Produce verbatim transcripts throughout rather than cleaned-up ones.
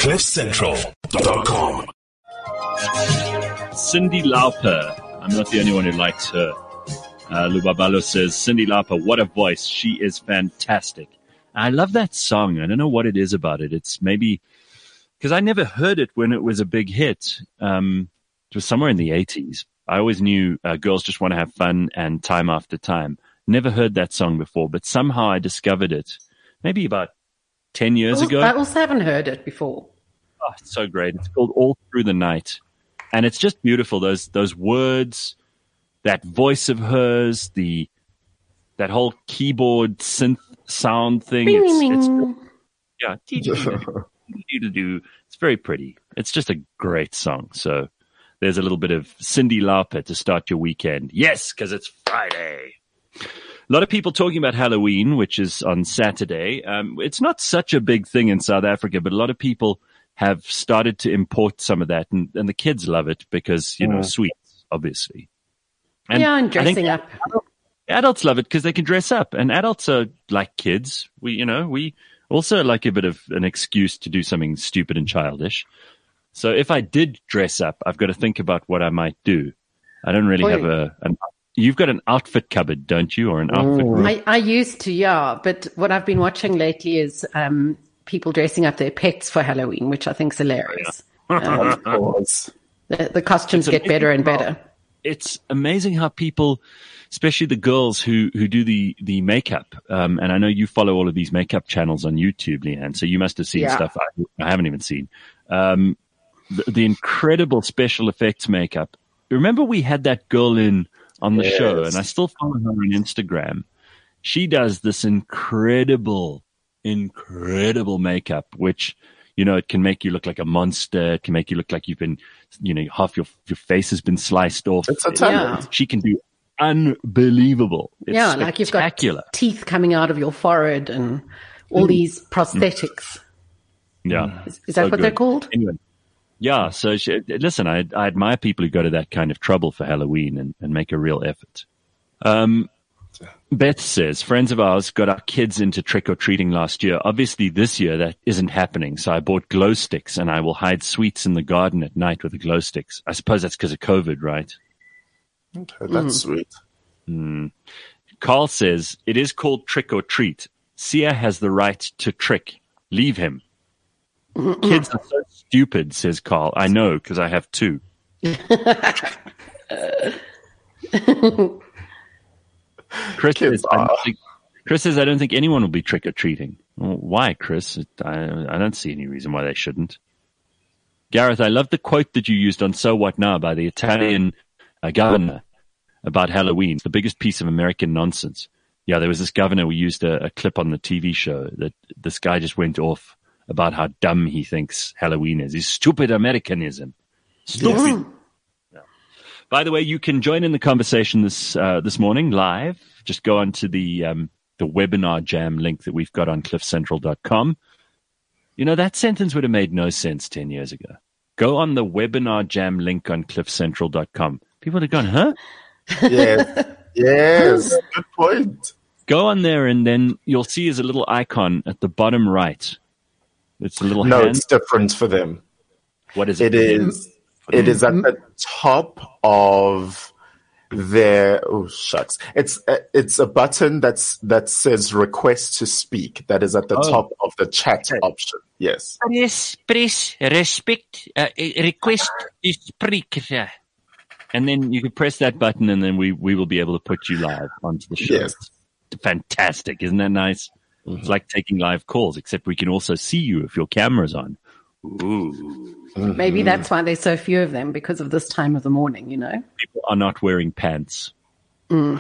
cliff central dot com. Cyndi Lauper. I'm not the only one who likes her. Uh, Lubabalo says, Cyndi Lauper, what a voice. She is fantastic. I love that song. I don't know what it is about it. It's maybe because I never heard it when it was a big hit. Um, it was somewhere in the eighties. I always knew uh, Girls Just Want to Have Fun and Time After Time. Never heard that song before, but somehow I discovered it maybe about ten years ago. I also haven't heard it before. Oh, it's so great. It's called All Through the Night. And it's just beautiful. Those those words, that voice of hers, the that whole keyboard synth sound thing. Bing, it's, bing. it's yeah, it's very pretty. It's just a great song. So there's a little bit of Cyndi Lauper to start your weekend. Yes, because it's Friday. A lot of people talking about Halloween, which is on Saturday. Um, it's not such a big thing in South Africa, but a lot of people have started to import some of that, and, and the kids love it because, you know, Mm. sweets, obviously. And Yeah, and I think dressing up. adults love it because they can dress up, and adults are like kids. We, you know, we also like a bit of an excuse to do something stupid and childish. So if I did dress up, I've got to think about what I might do. I don't really Oi. have a, an, you've got an outfit cupboard, don't you? Or an outfit room? I, I used to, yeah, but what I've been watching lately is um, people dressing up their pets for Halloween, which I think is hilarious. Of course. The, the costumes It's get better and amazing better. It's amazing how people, especially the girls who, who do the, the makeup. Um, and I know you follow all of these makeup channels on YouTube, Leanne, so you must have seen Yeah. stuff I, I haven't even seen. Um, the, the incredible special effects makeup. Remember we had that girl in on the Yes. show, and I still follow her on Instagram. She does this incredible, incredible makeup, which, you know, it can make you look like a monster. It can make you look like you've been, you know, half your your face has been sliced off. It's a talent. Yeah. She can do unbelievable. It's Yeah, like you've got spectacular. teeth coming out of your forehead and all these prosthetics. Yeah. Is, is that So what they're good. called? Anyway. Yeah, so she, listen, I, I admire people who go to that kind of trouble for Halloween and, and make a real effort. Um, Beth says, friends of ours got our kids into trick-or-treating last year. Obviously, this year that isn't happening, so I bought glow sticks, and I will hide sweets in the garden at night with the glow sticks. I suppose that's because of COVID, right? Okay, that's sweet. Carl says, it is called trick-or-treat. Sia has the right to trick. Leave him. Kids are so stupid, says Carl. I know, because I have two. Chris Kids says, I don't are. think, Chris says, I don't think anyone will be trick-or-treating. Well, why, Chris? I, I don't see any reason why they shouldn't. Gareth, I love the quote that you used on So What Now by the Italian uh, governor about Halloween. It's the biggest piece of American nonsense. Yeah, there was this governor, we used a, a clip on the T V show that this guy just went off about how dumb he thinks Halloween is. He's stupid Americanism. Stupid. Yeah. By the way, you can join in the conversation this uh, this morning live. Just go on to the um, the webinar jam link that we've got on cliff central dot com. You know, that sentence would have made no sense ten years ago. Go on the webinar jam link on cliff central dot com. People would have gone, huh? Yes. Yes. Good point. Go on there, and then you'll see as a little icon at the bottom right. It's a little No, hand. it's different for them. What is it? It is. It is at the top of their. Oh shucks! It's uh, it's a button that's that says "Request to Speak." That is at the Oh. top of the chat option. Yes. Press, press, respect, uh, request to speak. And then you can press that button, and then we, we will be able to put you live onto the show. Yes. Fantastic. Isn't that nice? It's like taking live calls, except we can also see you if your camera's on. Ooh. Maybe that's why there's so few of them, because of this time of the morning, you know? People are not wearing pants. You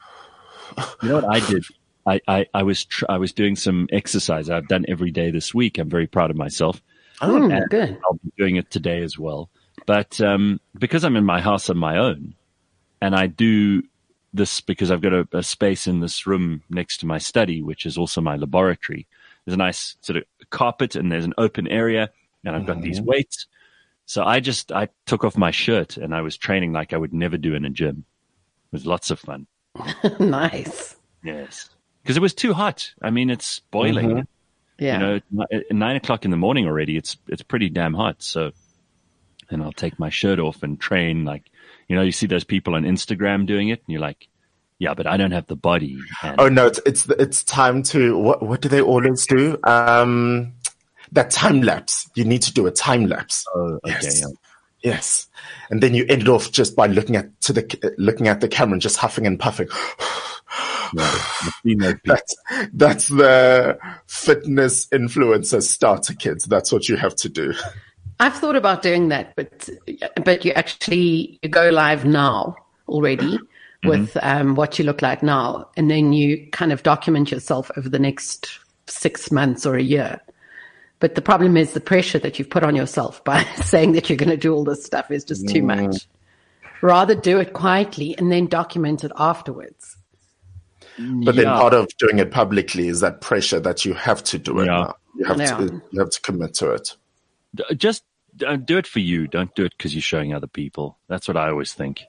know what I did? I, I, I was tr- I was doing some exercise I've done every day this week. I'm very proud of myself. Oh, And good. I'll be doing it today as well. But um, because I'm in my house on my own, and I do this because I've got a, a space in this room next to my study, which is also my laboratory. There's a nice sort of carpet, and there's an open area, and I've got these weights. So I just I took off my shirt, and I was training like I would never do in a gym. It was lots of fun. Nice. Yes. Because it was too hot. I mean, it's boiling. Yeah. You know, at nine o'clock in the morning already, it's it's pretty damn hot. So, and I'll take my shirt off and train. Like, you know, you see those people on Instagram doing it, and you're like, yeah, but I don't have the body. And Oh no, it's it's it's time to what what do they always do? Um, that time lapse. You need to do a time lapse. oh, okay, Yes. yeah. Yes, and then you end it off just by looking at to the looking at the camera and just huffing and puffing. Yeah, I've seen those people. That's that's the fitness influencer starter kits. That's what you have to do. I've thought about doing that, but but you actually you go live now already with um, what you look like now, and then you kind of document yourself over the next six months or a year. But the problem is the pressure that you've put on yourself by saying that you're going to do all this stuff is just too much. Rather do it quietly and then document it afterwards. But then Yeah. part of doing it publicly is that pressure that you have to do it Yeah. now. You have Yeah. to you have to commit to it. D- Just uh, do it for you. Don't do it because you're showing other people. That's what I always think.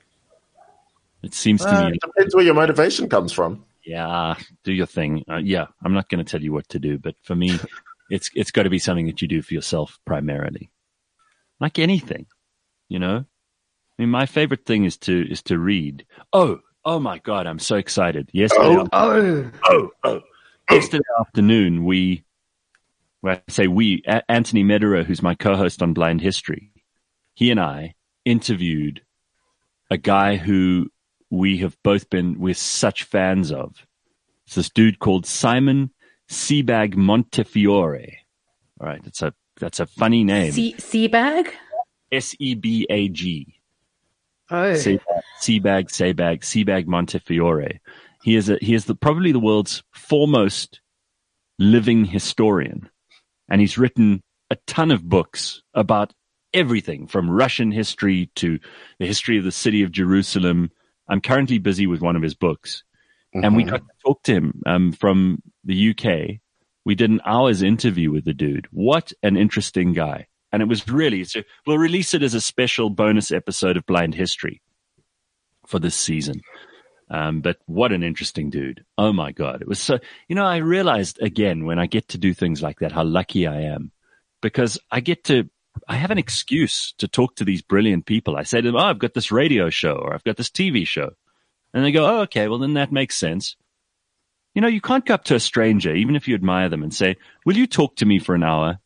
It seems to Uh, me, it depends where your motivation comes from. yeah, do your thing. Uh, yeah, I'm not going to tell you what to do, but for me, it's it's got to be something that you do for yourself primarily. Like anything, you know. I mean, my favorite thing is to is to read. Oh, oh my God, I'm so excited! Yesterday, Oh. Oh, oh, oh. Yesterday afternoon, we, well, I say we, A- Anthony Mederer, who's my co-host on Blind History, he and I interviewed a guy who we have both been, we're such fans of. It's this dude called Simon Sebag Montefiore. All right, that's a that's a funny name. sea, sea bag? S E B A G. Oh, Sebag, Sebag, Sebag, Sebag Montefiore. He is a, he is the, probably the world's foremost living historian, and he's written a ton of books about everything from Russian history to the history of the city of Jerusalem. I'm currently busy with one of his books, and we got to talk to him um, from the U K. We did an hour's interview with the dude. What an interesting guy. And it was really, so we'll release it as a special bonus episode of Blind History for this season. Um, but what an interesting dude. Oh my God. It was so, you know, I realized again when I get to do things like that, how lucky I am, because I get to, I have an excuse to talk to these brilliant people. I say to them, oh, I've got this radio show or I've got this T V show. And they go, oh, okay, well then that makes sense. You know, you can't go up to a stranger, even if you admire them, and say, will you talk to me for an hour?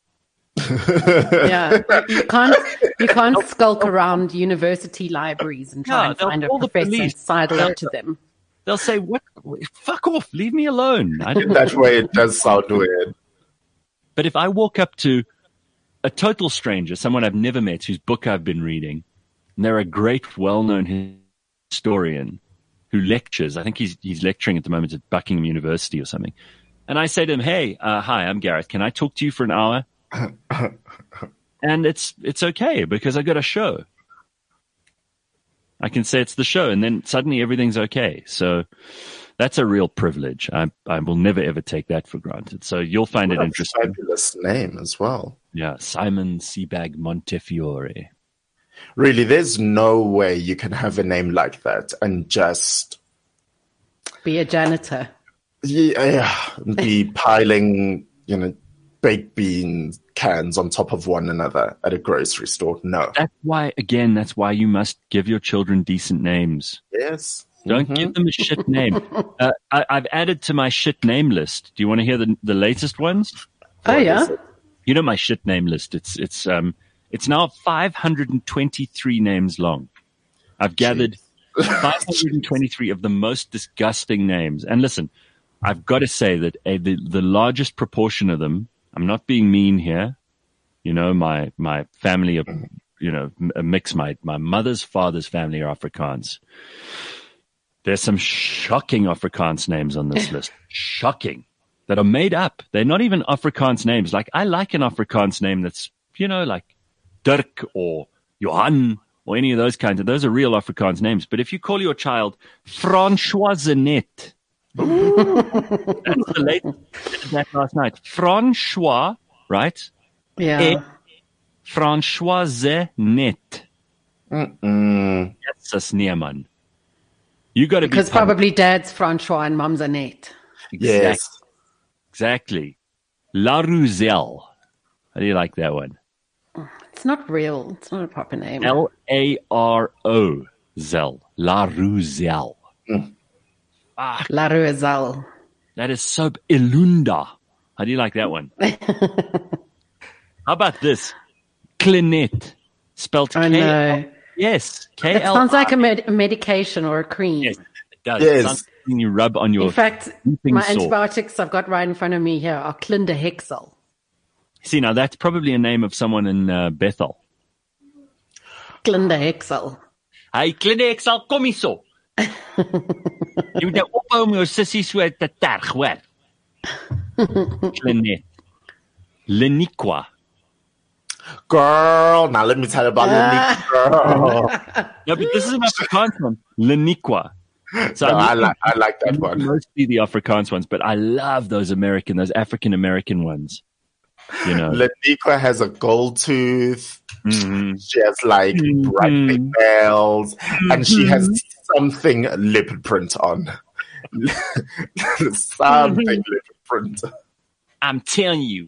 yeah. You, you can't you can't skulk around university libraries and try Yeah, and they'll find a call the professor and police. sidle up to them. They'll say, what? Fuck off. Leave me alone. I don't That way it does sound weird. But if I walk up to a total stranger, someone I've never met, whose book I've been reading, and they're a great, well-known historian who lectures, I think he's he's lecturing at the moment at Buckingham University or something, and I say to him, hey, uh, hi, I'm Gareth. Can I talk to you for an hour? And it's it's okay because I got a show. I can say it's the show, and then suddenly everything's okay. So that's a real privilege. I I will never ever take that for granted. So you'll find it What a interesting. fabulous name as well. Yeah, Simon Sebag Montefiore. Really, there's no way you can have a name like that and just Be a janitor. yeah, be piling, you know, baked bean cans on top of one another at a grocery store. No. That's why, again, that's why you must give your children decent names. Yes. Don't Mhm. give them a shit name. uh, I, I've added to my shit name list. Do you want to hear the the latest ones? Oh, What yeah. is it? You know my shit name list. It's it's um it's now five hundred twenty-three names long. I've gathered five hundred twenty-three of the most disgusting names. And listen, I've got to say that a, the the largest proportion of them. I'm not being mean here. You know, my my family are, you know, a mix. My my mother's father's family are Afrikaans. There's some shocking Afrikaans names on this list. Shocking. That are made up. They're not even Afrikaans names. Like, I like an Afrikaans name that's, you know, like Dirk or Johan or any of those kinds of, those are real Afrikaans names. But if you call your child Françoisenet, that's the latest, I did that last night. François, right? Yeah. Eh, Françoisenet. Mm. That's a Sneeman. You got to be Because public. probably dad's Francois and mum's Annette. Exactly. Yes. Exactly. La Ruzel. How do you like that one? It's not real. It's not a proper name. L A R O Zel. La Ruzel. La Ruzel. That is so... Ilunda. How do you like that one? How about this? Clinet. Spelled Oh, K. no. Yes. K That L. sounds like a, med- a medication or a cream. Yes, it does. Yes. It sounds like something you rub on your In fact, sleeping my sore. antibiotics I've got right in front of me here are Clinderhexal. See, now that's probably a name of someone in uh, Bethel. Clinderhexal. Hy Clinet, ek sal kom hierso. Jy moet nou ophou om jou sissie so te terg, hoor. Clinet. Leniqua. Girl, now let me tell you about Lenique, girl. No, but this is an Afrikaans one. Leniqua. So No, I, I like I like that one. mostly the Afrikaans ones, but I love those American, those African American ones. You know, Leniqua has a gold tooth. Mhm. She has like bright Mhm. nails, and she has something leopard print on. Something leopard print. I'm telling you.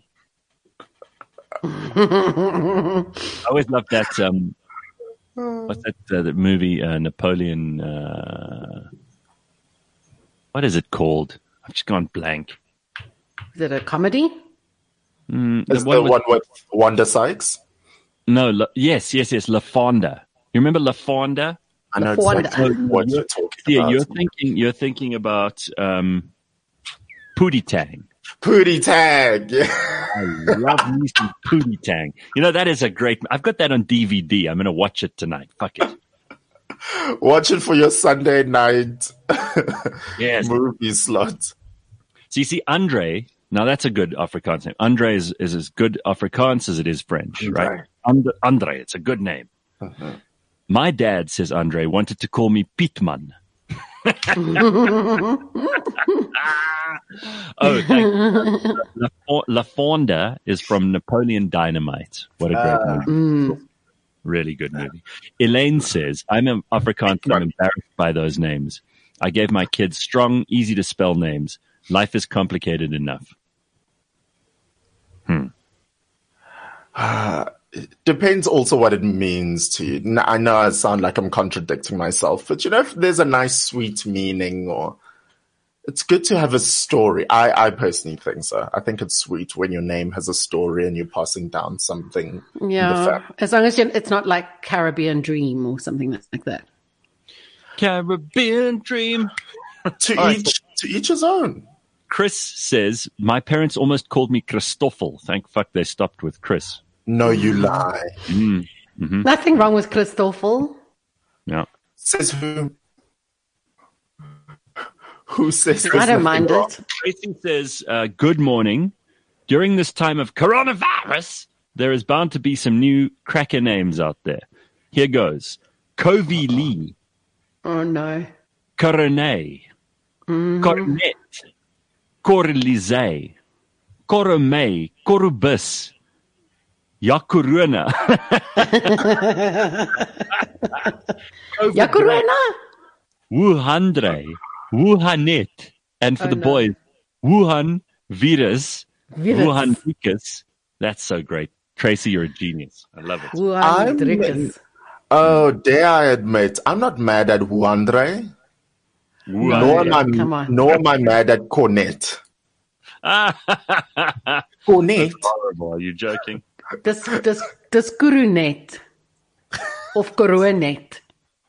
I always loved that. Um, what's that? Uh, the movie uh, Napoleon. Uh, what is it called? I've just gone blank. Is it a comedy? Mm, Is the one with- one with Wanda Sykes? No, La, yes, yes, yes. La Fonda. You remember La Fonda? I know Wanda. exactly what you're talking Yeah, about. you're thinking. You're thinking about um, Pootie Tang. Pootie Tag. Yeah. I love me some Pootie Tang. You know, that is a great... I've got that on D V D. I'm going to watch it tonight. Fuck it. Watch it for your Sunday night Yes. movie slot. So you see, Andre... Now, that's a good Afrikaans name. Andre is, is as good Afrikaans as it is French, right? Right. And, Andre, it's a good name. My dad, says Andre, wanted to call me Pietman. Oh, thank you. La, La Fonda is from Napoleon Dynamite. What a great movie. Really good movie. Elaine says, I'm an Afrikaans and I'm embarrassed by those names. I gave my kids strong, easy to spell names. Life is complicated enough. Hmm. Depends also what it means to you. N- I know I sound like I'm contradicting myself, but you know, if there's a nice, sweet meaning, or it's good to have a story. I, I personally think so. I think it's sweet when your name has a story and you're passing down something. in the Yeah. family. As long as you, it's not like Caribbean Dream or something like that. Caribbean dream. To All right. each, to each his own. Chris says, my parents almost called me Christoffel. Thank fuck they stopped with Chris. No, you lie. Nothing wrong with Christoffel. Yeah. Says who? Who says I there's don't nothing mind wrong? it. Tracy says, uh, good morning. During this time of coronavirus, there is bound to be some new cracker names out there. Here goes. Covey Lee. Oh, no. Coronet. Coronet. Corlize. Coromay. Corubus. Yakuruna. Yakurena? Wuhandre. Wuhanet. And for Oh, the no. boys, Wuhan Virus. Virus. Wuhan Vicus. That's so great. Tracy, you're a genius. I love it. Wuhan I'm- Drickus. Oh, dare I admit, I'm not mad at Wuandre, Wuhan. nor am I, Come on. nor am I mad at Cornet. Cornet? Horrible. Are you joking? Dis, dis, dis Kurunet. Of Coronet.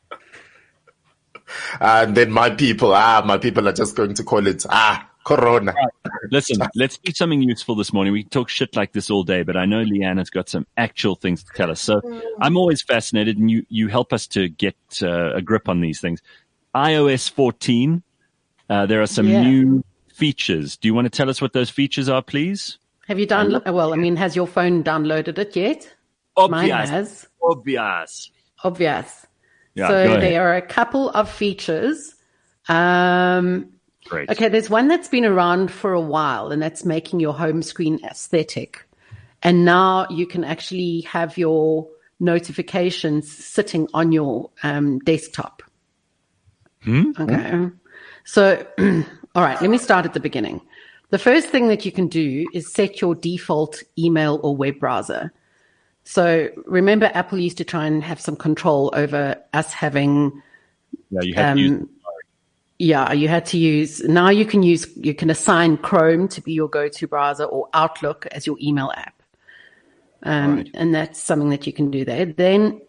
And then my people, ah, my people are just going to call it, ah, Corona. Listen, let's do something useful this morning. We talk shit like this all day, but I know Leanna's got some actual things to tell us. So I'm always fascinated, and you, you help us to get uh, a grip on these things. i O S fourteen, uh, there are some Yeah. new features. Do you want to tell us what those features are, please? Have you downloaded? Well, I mean, has your phone downloaded it yet? Mine has. Obvious. Obvious. Yeah, so go ahead. there are a couple of features. Um, Great. okay, there's one that's been around for a while, and that's making your home screen aesthetic. And now you can actually have your notifications sitting on your um, desktop. Hmm? Okay. So, all right, let me start at the beginning. The first thing that you can do is set your default email or web browser. So remember, Apple used to try and have some control over us having. Yeah, you had um, to use Yeah, you had to use. Now you can use. You can assign Chrome to be your go-to browser or Outlook as your email app, um, Right. and that's something that you can do there. Then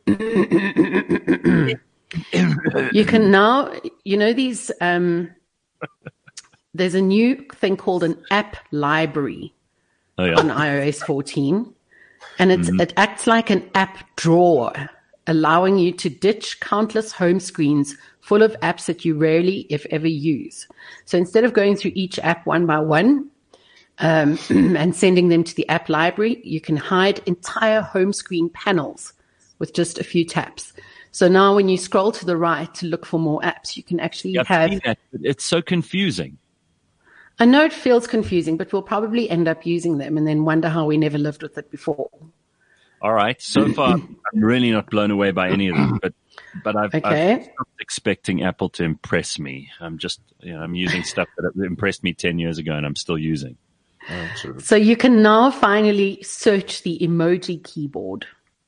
you can now. You know these. Um, there's a new thing called an app library Oh, yeah. on iOS fourteen. And it's, mm-hmm. it acts like an app drawer, allowing you to ditch countless home screens full of apps that you rarely, if ever, use. So instead of going through each app one by one um, and sending them to the app library, you can hide entire home screen panels with just a few taps. So now when you scroll to the right to look for more apps, you can actually Yeah, have... that. It's so confusing. I know it feels confusing, but we'll probably end up using them and then wonder how we never lived with it before. All right. So far, I'm really not blown away by any of them, but but I've, Okay. I've stopped expecting Apple to impress me. I'm just, you know, I'm using stuff that impressed me ten years ago and I'm still using. Oh, true. So you can now finally search the emoji keyboard.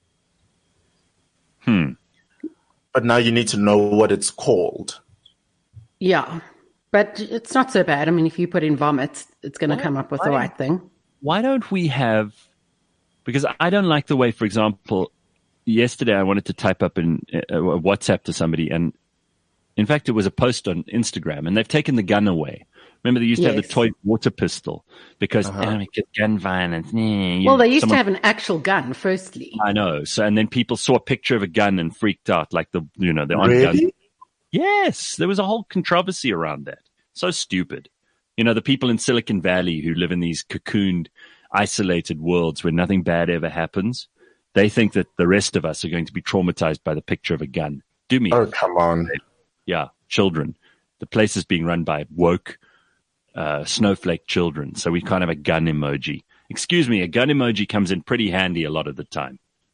Hmm. But now you need to know what it's called. Yeah, but it's not so bad. I mean, if you put in vomit, it's going to come up with the right thing. Why don't we have, because I don't like the way, for example, yesterday I wanted to type up in uh, WhatsApp to somebody, and in fact it was a post on Instagram, and they've taken the gun away. Remember, they used to have Yes. the toy water pistol because Uh-huh. oh, it gets gun violence. Mm, you- Well, they used someone- to have an actual gun, firstly. I know. So, and then people saw a picture of a gun and freaked out, like the, you know, the on gun. Really? Yes, there was a whole controversy around that. So stupid. You know, the people in Silicon Valley who live in these cocooned, isolated worlds where nothing bad ever happens, they think that the rest of us are going to be traumatized by the picture of a gun. Do me. Oh, come on. Yeah, children. The place is being run by woke, uh, snowflake children. So we can't have a gun emoji. Excuse me, a gun emoji comes in pretty handy a lot of the time.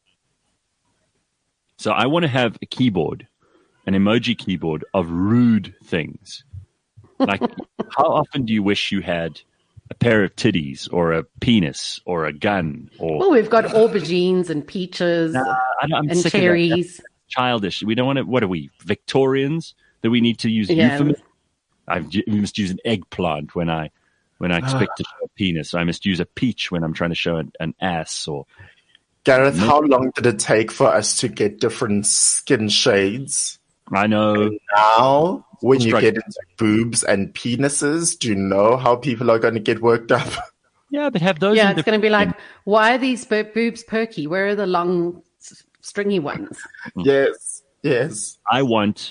So I want to have a keyboard, an emoji keyboard of rude things. Like, how often do you wish you had a pair of titties or a penis or a gun or Well, we've got aubergines and peaches Nah, I, I'm and sick of that. cherries. That's childish. We don't want to. What are we, Victorians? That we need to use Yeah. euphemisms? I we must use an eggplant when I when I expect to show a penis. I must use a peach when I'm trying to show an, an ass. Or Gareth, how long did it take for us to get different skin shades? I know. Now, when you Struggle. get into boobs and penises, do you know how people are going to get worked up? Yeah, but have those. Yeah, in it's going to be like, different- why are these bo- boobs perky? Where are the long, s- stringy ones? Yes, yes. I want.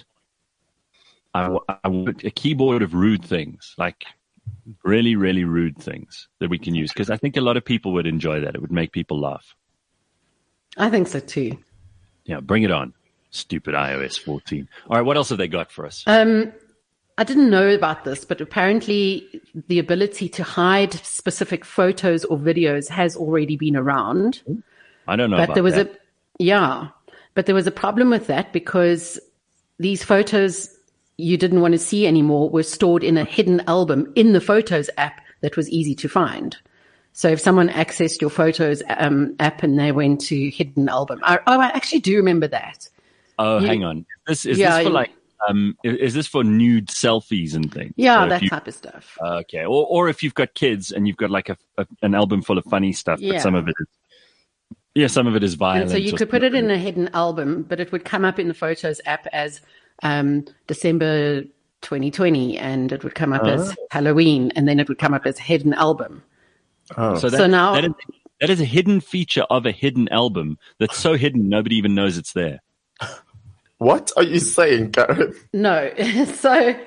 I, wa- I want a keyboard of rude things, like really, really rude things that we can use, because I think a lot of people would enjoy that. It would make people laugh. I think so too. Yeah, bring it on. Stupid iOS fourteen. All right, what else have they got for us? Um, I didn't know about this, but apparently the ability to hide specific photos or videos has already been around. I don't know But about there was that. a, yeah, but there was a problem with that because these photos you didn't want to see anymore were stored in a hidden album in the Photos app that was easy to find. So if someone accessed your Photos um, app and they went to hidden album, I, oh, I actually do remember that. Oh, You- hang on. This is Yeah, this for you- like um is, is this for nude selfies and things? Yeah, So if that you- type of stuff. Okay, or or if you've got kids and you've got like a, a an album full of funny stuff, Yeah. but some of it is yeah, some of it is violent. And so you or could put it something. in a hidden album, but it would come up in the Photos app as um, December twenty twenty, and it would come up as Halloween, and then it would come up as hidden album. Oh. So, that, So now- that is, that is a hidden feature of a hidden album that's so hidden nobody even knows it's there. What are you saying, Gareth? No, so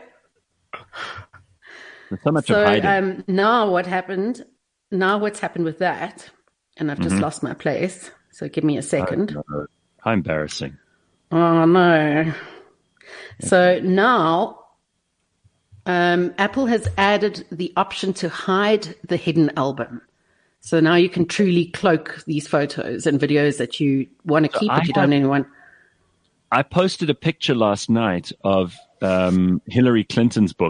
There's so much so of hiding. um, now what happened? Now what's happened with that? And I've just Mm-hmm. lost my place. So give me a second. Uh, How embarrassing. Oh no! So now, um, Apple has added the option to hide the hidden album. So now you can truly cloak these photos and videos that you want to keep, I but you don't have- anyone. I posted a picture last night of um, Hillary Clinton's book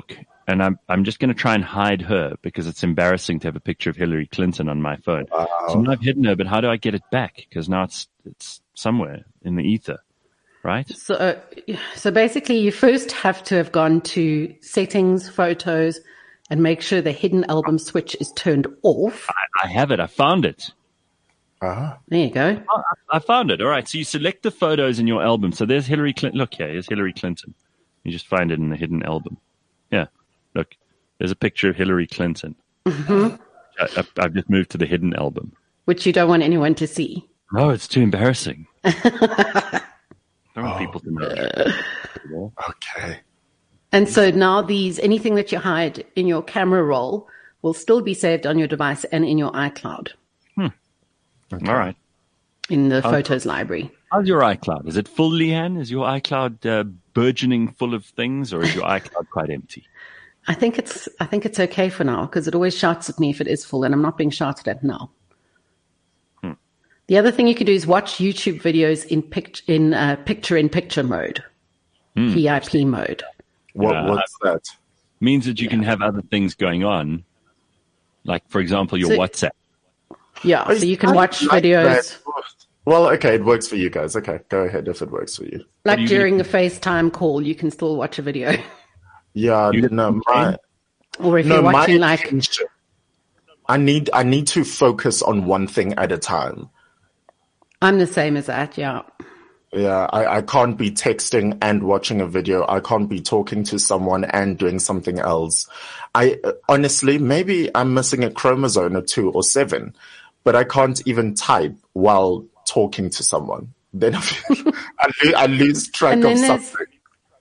and I'm I'm just going to try and hide her because it's embarrassing to have a picture of Hillary Clinton on my phone. Wow. So now I've hidden her, but how do I get it back? Because now it's it's somewhere in the ether, right? So, uh, so basically, you first have to have gone to settings, photos, and make sure the hidden album switch is turned off. I, I have it. I found it. Uh-huh. There you go. Oh, I I found it. All right. So you select the photos in your album. So there's Hillary Clinton. Look here. Here's Hillary Clinton. You just find it in the hidden album. Yeah. Look, there's a picture of Hillary Clinton. Mm-hmm. I, I, I've just moved to the hidden album. Which you don't want anyone to see. No, it's too embarrassing. I don't want people to know. Okay. And so now these, anything that you hide in your camera roll will still be saved on your device and in your iCloud, Okay. All right. in the photos library. How's your iCloud? Is it full, Leanne? Is your iCloud uh, burgeoning full of things, or is your iCloud quite empty? I think it's, I think it's okay for now because it always shouts at me if it is full, and I'm not being shouted at now. Hmm. The other thing you could do is watch YouTube videos in pict- in uh, picture-in-picture mode, Hmm. P I P mode. What Uh, what's that? Means that you can have other things going on, like, for example, your So- WhatsApp. Yeah, so you can I watch like videos. that. Well, okay, it works for you guys. Okay, go ahead if it works for you. Like do you during a FaceTime call, you can still watch a video. Yeah, You- no, my Or if no, you're my watching like, attention- I need I need to focus on one thing at a time. I'm the same as that, yeah. Yeah, I, I can't be texting and watching a video. I can't be talking to someone and doing something else. I uh, honestly, maybe I'm missing a chromosome or two or seven, but I can't even type while talking to someone. Then I, feel, I, lo- I lose track And of then there's- something.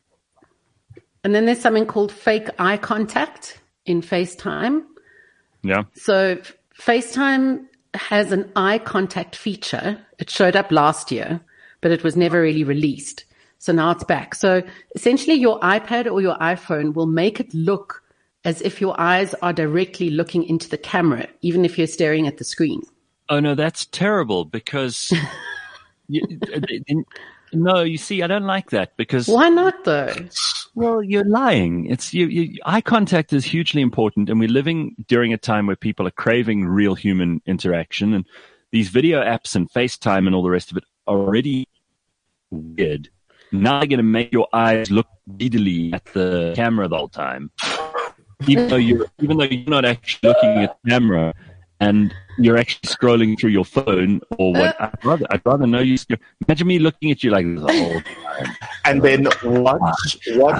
And then there's something called fake eye contact in FaceTime. Yeah. So F- FaceTime has an eye contact feature. It showed up last year, but it was never really released. So now it's back. So essentially your iPad or your iPhone will make it look as if your eyes are directly looking into the camera, even if you're staring at the screen. Oh no, that's terrible because you, no, you see, I don't like that because Why not though? well, you're lying. It's you, you. Eye contact is hugely important, and we're living during a time where people are craving real human interaction, and these video apps and FaceTime and all the rest of it are already weird. Now they're going to make your eyes look greedily at the camera the whole time, even though you're even though you're not actually looking at the camera. And you're actually scrolling through your phone or what? I'd rather, I'd rather know you. Imagine me looking at you like this the whole time. And then watch, watch.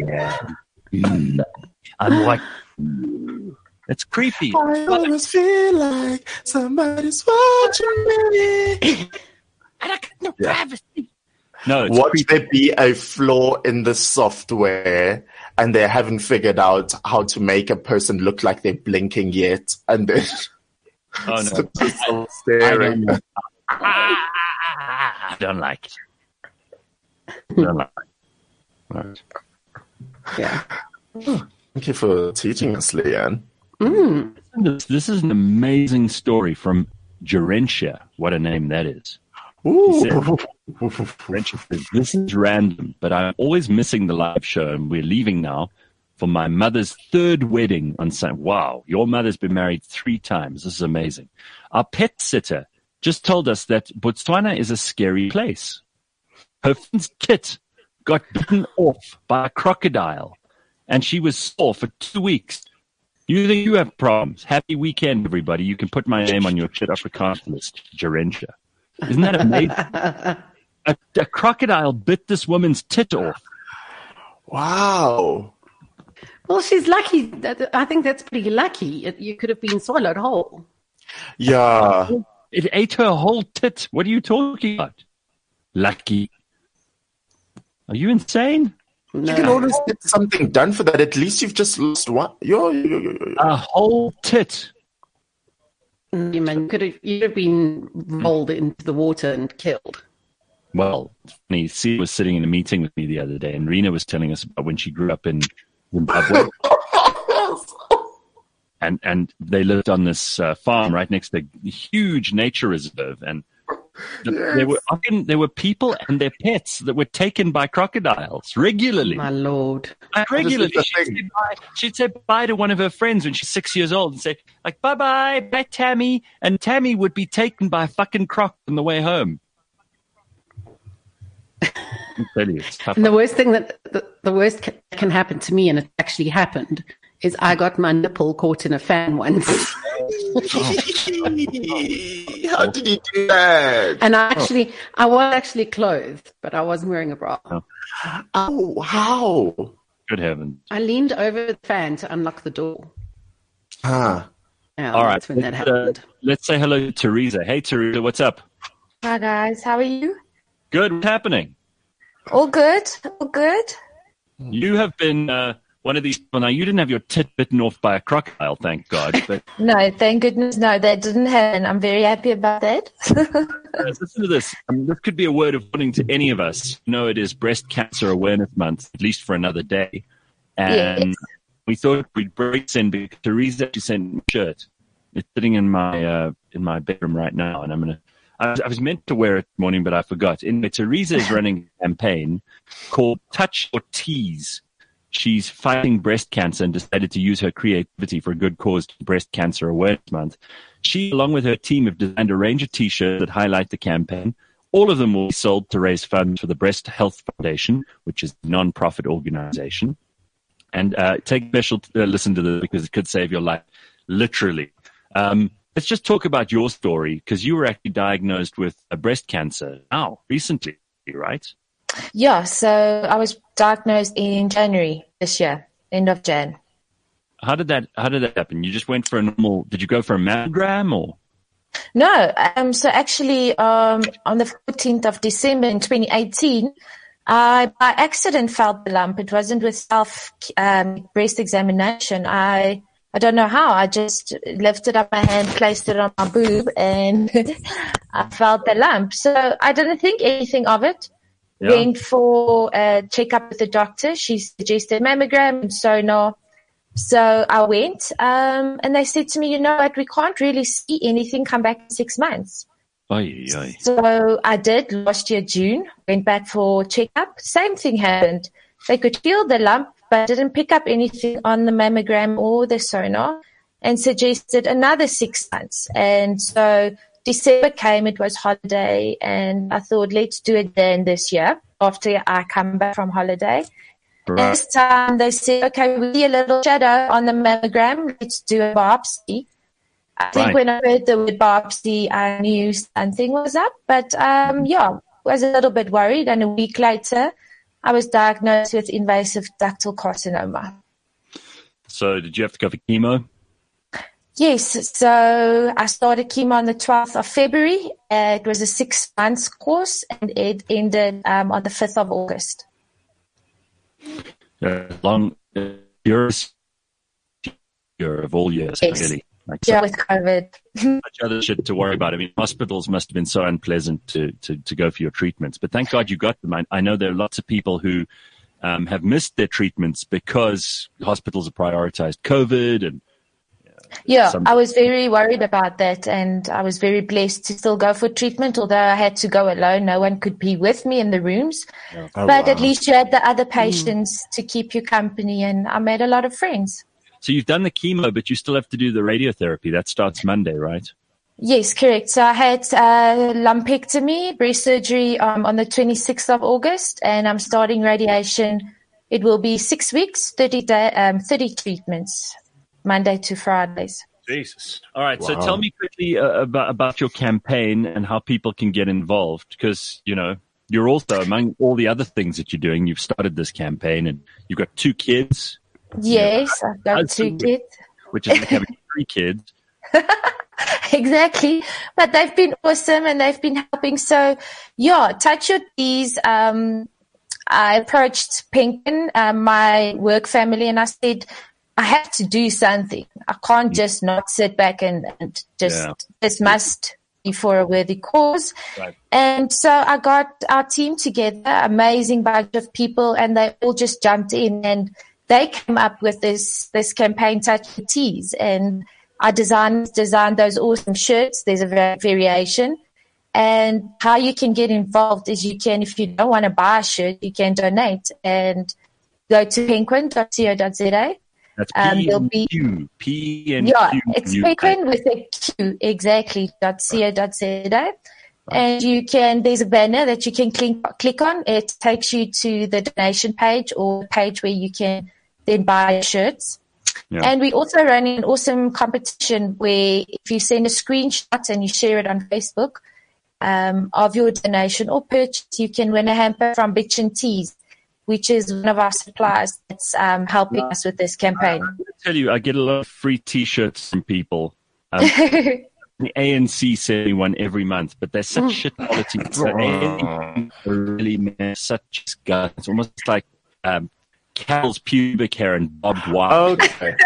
I'm like, it's creepy. I always feel like somebody's watching me. I don't got no Yeah. privacy. No, it's Watch creepy. there be a flaw in the software and they haven't figured out how to make a person look like they're blinking yet. And then Oh, no. just all I staring. don't, I don't like it. I don't like it. Right. Yeah. Thank you for teaching us, Leanne. This, this is an amazing story from Gerentia. What a name that is. Ooh. Gerentia says, this is random, but I'm always missing the live show, and we're leaving now for my mother's third wedding on Sunday. Wow, your mother's been married three times. This is amazing. Our pet sitter just told us that Botswana is a scary place. Her friend's kit got bitten off by a crocodile, and she was sore for two weeks. You think you have problems? Happy weekend, everybody. You can put my name on your shit Afrikaans list, Gerentia. Isn't that amazing? a, a crocodile bit this woman's tit off. Wow. Well, she's lucky. That- I think that's pretty lucky. It- You could have been swallowed whole. Yeah. It ate her whole tit. What are you talking about? Lucky. Are you insane? No. You can always get something done for that. At least you've just lost one. Yo, yo, yo, yo, yo. A whole tit. You mean, you could have, you'd have been rolled into the water and killed. Well, funny, C was sitting in a meeting with me the other day, and Rena was telling us about when she grew up in Zimbabwe. and and they lived on this uh, farm right next to a huge nature reserve, and Yes. There were often there were people and their pets that were taken by crocodiles regularly. My lord. Like, regularly, the she'd thing. say, bye, she'd say bye to one of her friends when she's six years old and say, like, bye bye, bye Tammy. And Tammy would be taken by a fucking croc on the way home. I tell you, it's tough. And the worst thing that the, the worst ca- can happen to me, and it actually happened, is I got my nipple caught in a fan once. How did you do that? And I actually, I was actually clothed, but I wasn't wearing a bra. Oh. Oh, how? Good heavens. I leaned over the fan to unlock the door. Ah, Yeah, All right. that's when that let's, uh, happened. let's say hello to Teresa. Hey, Teresa, what's up? Hi guys, how are you? Good. What's happening? All good, all good. You have been uh, one of these. Well, now you didn't have your tit bitten off by a crocodile, thank God. But No, thank goodness, no, that didn't happen. I'm very happy about that. uh, listen to this. I mean, this could be a word of warning to any of us. You know, it is Breast Cancer Awareness Month, at least for another day, and Yes. we thought we'd break in because Teresa actually sent me a shirt. It's sitting in my uh, in my bedroom right now, and I'm gonna. I was, I was meant to wear it this morning, but I forgot. Anyway, Teresa is running a campaign called Touch or Tease. She's fighting breast cancer and decided to use her creativity for a good cause, Breast Cancer Awareness Month. She, along with her team, have designed a range of T-shirts that highlight the campaign. All of them will be sold to raise funds for the Breast Health Foundation, which is a non-profit organization. And uh, take special uh, listen to this because it could save your life, literally. Um, let's just talk about your story because you were actually diagnosed with a breast cancer now, recently, right? Yeah, so I was diagnosed in January this year, end of Jan. How did that? How did that happen? You just went for a normal? Did you go for a mammogram or? No, um, so actually, um, on the fourteenth of December in twenty eighteen, I by accident felt the lump. It wasn't with self um, breast examination. I I don't know how. I just lifted up my hand, placed it on my boob, and I felt the lump. So I didn't think anything of it. Yeah. Went for a checkup with the doctor. She suggested mammogram and sonar. So I went, um, and they said to me, you know what, we can't really see anything come back in six months. Oy, oy. So I did last year, June, went back for checkup. Same thing happened. They could feel the lump, but didn't pick up anything on the mammogram or the sonar and suggested another six months. And so December came, it was holiday, and I thought, let's do it then this year after I come back from holiday. Right. This time they said, okay, we see a little shadow on the mammogram, let's do a biopsy. I think Right. when I heard the word biopsy, I knew something was up, but um, yeah, was a little bit worried. And a week later, I was diagnosed with invasive ductal carcinoma. So did you have to go for chemo? Yes, so I started chemo on the twelfth of February. Uh, it was a six months course, and it ended um, on the fifth of August. Uh, long uh, years, year of all years, Yes. really. Like Yeah, so with COVID. much other shit to worry about. I mean, hospitals must have been so unpleasant to, to, to go for your treatments, but thank God you got them. I, I know there are lots of people who um, have missed their treatments because hospitals have prioritized COVID and Yeah, Some- I was very worried about that, and I was very blessed to still go for treatment, although I had to go alone. No one could be with me in the rooms. Oh, But wow. at least you had the other patients to keep you company, and I made a lot of friends. So you've done the chemo, but you still have to do the radiotherapy. That starts Monday, right? Yes, correct. So I had uh, lumpectomy, breast surgery um, on the twenty-sixth of August, and I'm starting radiation. It will be six weeks, thirty, day, um, thirty treatments, Monday to Fridays. Jesus. All right. So Wow. tell me quickly uh, about, about your campaign and how people can get involved because, you know, you're also, among all the other things that you're doing, you've started this campaign and you've got two kids, Yes, I've got two Husband. kids. which is like having three kids. Exactly. But they've been awesome and they've been helping. So, yeah, Touch Your Tees. Um, I approached Penguin, uh, my work family, and I said, I have to do something. I can't just not sit back and, and just, Yeah. this must be for a worthy cause. Right. And so I got our team together, amazing bunch of people, and they all just jumped in and they came up with this, this campaign, Touch Your Tees. And I designed, designed those awesome shirts. There's a va- variation. And how you can get involved is you can, if you don't want to buy a shirt, you can donate and go to penguin dot co dot za. That's Um, P there'll N be- Q. P N Q. Yeah, it's U- penguin with a Q, exactly, dot co dot za. And you can, there's a banner that you can click, click on. It takes you to the donation page or page where you can then buy shirts. Yeah. And we also running an awesome competition where if you send a screenshot and you share it on Facebook um, of your donation or purchase, you can win a hamper from Bitch and Tees, which is one of our suppliers that's um, helping us with this campaign. I tell you, I get a lot of free T-shirts from people. Um, the A N C send me one every month, but they're such shit quality. So A N C really man, such guts. It's almost like um, Cal's pubic hair and bobbed wire. Okay.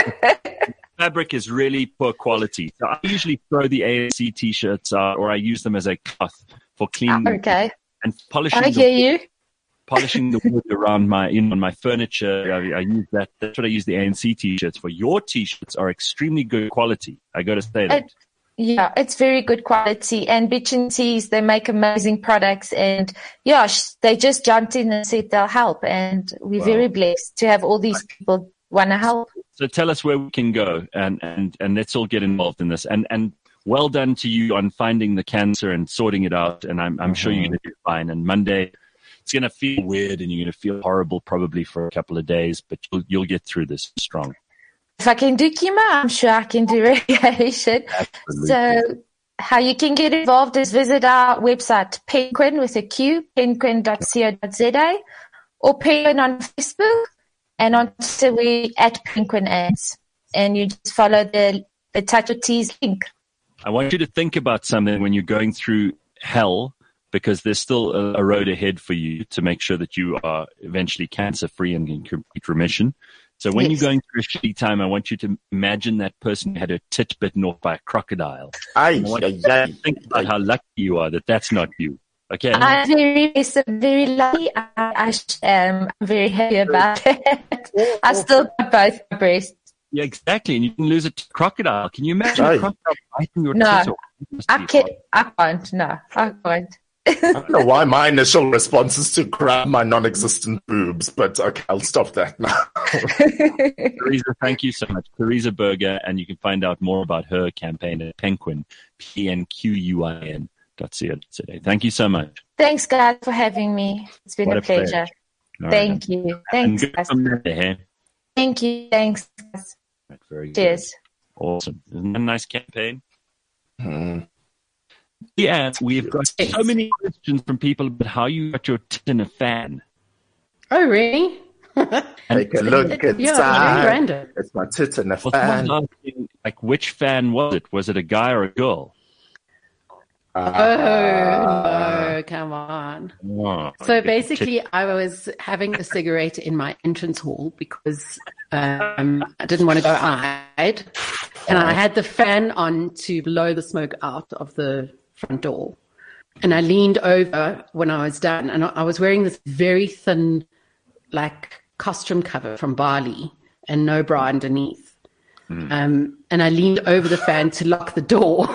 Fabric is really poor quality. So I usually throw the A N C T-shirts out, or I use them as a cloth for cleaning Okay, and polishing. I the hear you. polishing the wood around my, you know, on my furniture. I, I use that. That's what I use the A N C T-shirts for. Your T-shirts are extremely good quality. I got to say that. It, yeah, it's very good quality. And Bitch and Tees, they make amazing products. And yeah, sh- they just jumped in and said they'll help. And we're Wow. very blessed to have all these people want to help. So tell us where we can go, and, and, and let's all get involved in this. And and well done to you on finding the cancer and sorting it out. And I'm I'm sure you're going to do fine. And Monday, it's going to feel weird, and you're going to feel horrible probably for a couple of days, but you'll you'll get through this strong. If I can do chemo, I'm sure I can do radiation. Absolutely. So how you can get involved is visit our website, Penguin with a Q, penguin dot co dot za, or Penguin on Facebook, and on Twitter we at Penguin Ads. And you just follow the, the Touch of Teas link. I want you to think about something when you're going through hell, because there's still a, a road ahead for you to make sure that you are eventually cancer-free and in complete remission. So when Yes. you're going through a shitty time, I want you to imagine that person who had her tit bitten off by a crocodile. Ay, I want ay, you to ay. think about how lucky you are that that's not you. Okay? I'm very, it's very lucky. I, I am very happy about it. I still got both my breasts. Yeah, exactly. And you can lose a t- crocodile. Can you imagine Right. a crocodile biting your No. tit off? It must I be can't, I can't, no, I can't. I don't know why my initial response is to grab my non-existent boobs, but okay, I'll stop that now. Teresa, thank you so much. Teresa Berger, and you can find out more about her campaign at Penguin, P N Q U I N dot co dot za. Thank you so much. Thanks, guys, for having me. It's been What a a pleasure. pleasure. All right. Thank you. And Thanks, good guys. from there, eh? Thank you. Thanks, guys. Right, very good. Cheers. Awesome. Isn't that a nice campaign? Hmm. Yeah, we've got so many questions from people about how you got your tit in a fan. Oh, really? Take a look Yeah, very inside. random. It's my tit and a Well, someone's fan. asking, like, which fan was it? Was it a guy or a girl? Oh, Ah. no, come on. Oh, So basically, I was having a cigarette in my entrance hall because um, I didn't want to go outside. And I had the fan on to blow the smoke out of the front door. And I leaned over when I was done. And I was wearing this very thin, like, costume cover from Bali and no bra underneath. Um, and I leaned over the fan to lock the door.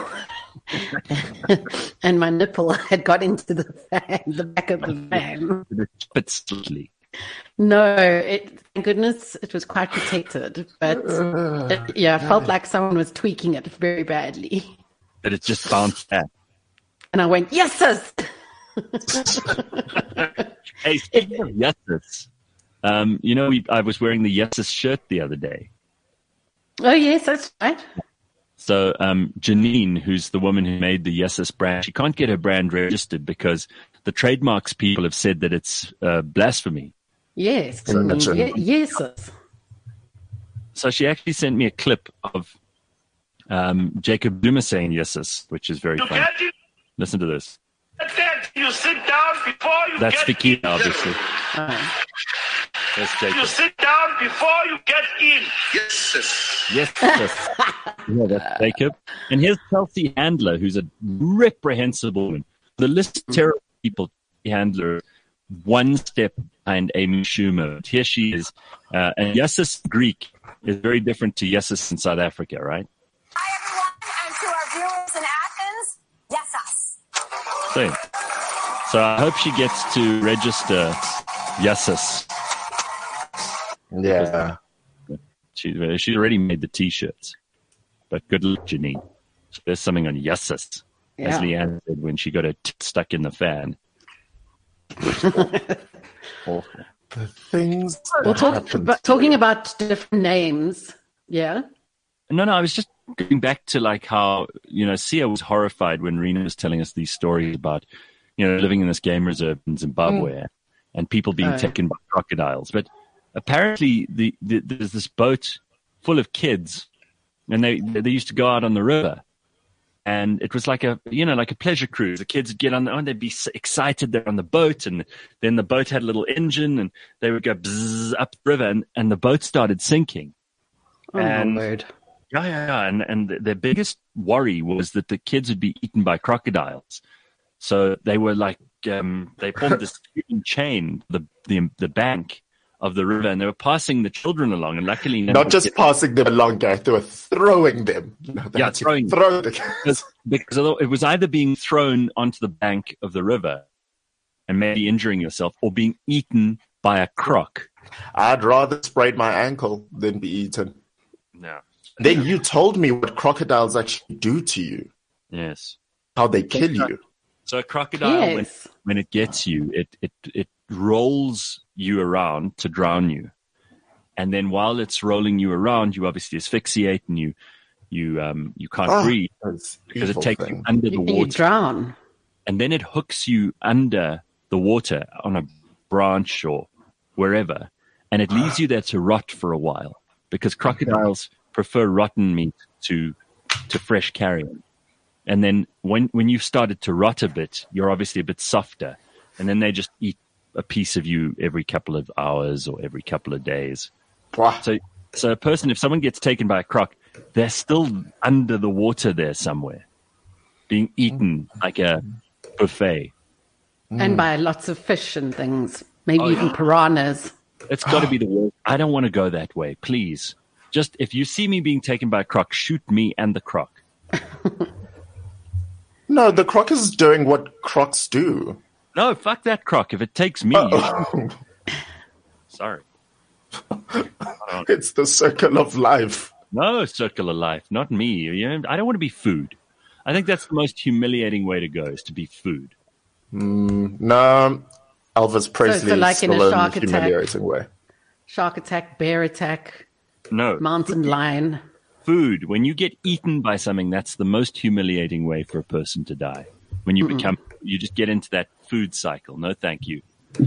And my nipple had got into the fan, the back of the fan. but slightly. No, it, thank goodness it was quite protected. But it, yeah, I felt like someone was tweaking it very badly. But it just bounced back. And I went, yes, sis. Hey, speaking of yeses, um, you know, we, I was wearing the yeses shirt the other day. Oh, yes, that's right. So um, Janine, who's the woman who made the Yeses brand, she can't get her brand registered because the trademarks people have said that it's uh, blasphemy. Yes. Imagine. Ye- yes, sis. So she actually sent me a clip of um, Jacob Zuma saying Yeses, which is very You funny. get it? Listen to this. That you sit down before you That's get the key, in. obviously. Uh, That's You Jacob. sit down before you get in. Yes, Yes, yes. Yeah, that's Jacob. And here's Chelsea Handler, who's a reprehensible woman. The list of terrible people, Chelsea Handler, one step behind Amy Schumer. Here she is. Uh, and Yesus Greek is very different to Yesus in South Africa, right? Hi, everyone, and to our viewers in Athens, yes, us. Same. So I hope she gets to register Yassis. Yeah. She, she's already made the T-shirts. But good luck, Janine. So there's something on Yassis, Yeah. as Leanne said when she got her tit stuck in the fan. Awful. The things Well, that talk, happened. but talking about different names, yeah. No, no, I was just going back to like how, you know, Sia was horrified when Rena was telling us these stories about, you know, living in this game reserve in Zimbabwe and people being Oh. taken by crocodiles. But apparently the, the, there's this boat full of kids and they, they used to go out on the river. And it was like a, you know, like a pleasure cruise. The kids would get on the, oh, they'd be so excited. They're on the boat, and then the boat had a little engine, and they would go bzzz up the river, and, and the boat started sinking. Oh, And- my word. Yeah, yeah, yeah. And, and their biggest worry was that the kids would be eaten by crocodiles. So they were like, um, they formed this human chain, the, the, the bank of the river, and they were passing the children along. And luckily, none Not of the just kids- passing them along, Gareth, they were throwing them. You know, they Yeah, had to throwing them. throw the because, because although it was either being thrown onto the bank of the river and maybe injuring yourself, or being eaten by a croc. I'd rather sprain my ankle than be eaten. No. Then you told me what crocodiles actually do to you, Yes. how they kill you. So a crocodile, when, Yes. when it gets you, it, it, it rolls you around to drown you. And then while it's rolling you around, you obviously asphyxiate and you you um you can't Oh, breathe that's because it evil takes thing. you under the You, you water. drown. And then it hooks you under the water on a branch or wherever. And it leaves you there to rot for a while because crocodiles prefer rotten meat to to fresh carrion. And then when, when you've started to rot a bit, you're obviously a bit softer. And then they just eat a piece of you every couple of hours or every couple of days. Wow. So, so a person, if someone gets taken by a croc, they're still under the water there somewhere, being eaten like a buffet. And by lots of fish and things. Maybe Oh, even yeah. piranhas. It's got to be the worst. I don't want to go that way. Please. Just if you see me being taken by a croc, shoot me and the croc. No, the croc is doing what crocs do. No, fuck that croc. If it takes me, you shoot. Sorry. It's the circle of life. No circle of life, not me. You know, I don't want to be food. I think that's the most humiliating way to go, is to be food. No, Elvis Presley like is in a still in a shark attack. humiliating way. Shark attack, bear attack, No. mountain lion. Food. When you get eaten by something, that's the most humiliating way for a person to die. When you become, you just get into that food cycle. No, thank you.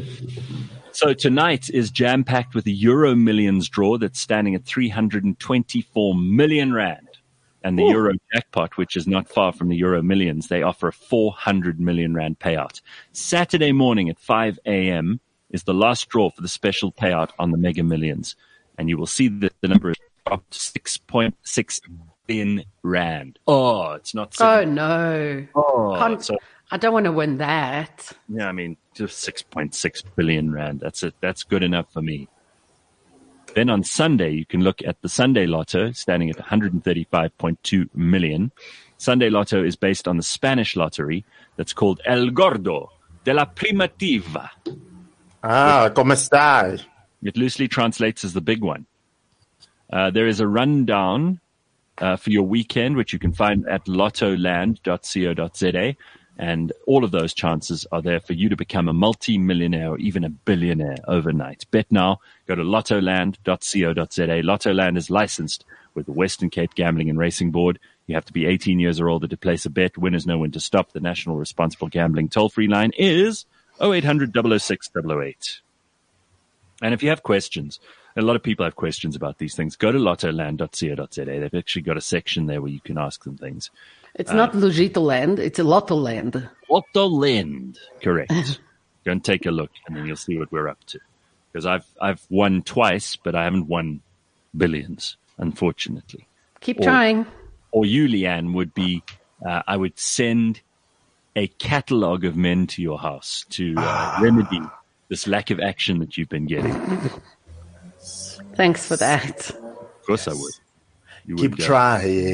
So tonight is jam-packed with a Euro Millions draw that's standing at three hundred twenty-four million rand. And the Euro jackpot, which is not far from the Euro Millions, they offer a four hundred million rand payout. Saturday morning at five a.m. is the last draw for the special payout on the Mega Millions. And you will see that the number is up to six point six billion rand. Oh, it's not Oh, six. no. Oh, Can't- so, I don't want to win that. yeah, I mean, just six point six billion rand. That's it. That's good enough for me. Then on Sunday, you can look at the Sunday Lotto, standing at one hundred thirty-five point two million. Sunday Lotto is based on the Spanish lottery that's called El Gordo de la Primitiva. Ah, ¿cómo está? It loosely translates as the big one. Uh, there is a rundown uh, for your weekend, which you can find at lottoland dot co dot za. And all of those chances are there for you to become a multi-millionaire or even a billionaire overnight. Bet now. Go to lottoland dot co dot za. Lottoland is licensed with the Western Cape Gambling and Racing Board. You have to be eighteen years or older to place a bet. Winners know when to stop. The National Responsible Gambling toll-free line is oh eight hundred, double oh six, double oh eight. And if you have questions, a lot of people have questions about these things, go to lottoland dot co dot za. They've actually got a section there where you can ask them things. It's not Lugito land, it's a Lotto land. Lottoland, correct. Go and take a look, and then you'll see what we're up to. Because I've I've won twice, but I haven't won billions, unfortunately. Keep Or- trying. Or you, Leanne, would be, uh, I would send a catalog of men to your house to uh, remedy this lack of action that you've been getting. Of Thanks for that. course I would. You Keep would, uh, trying.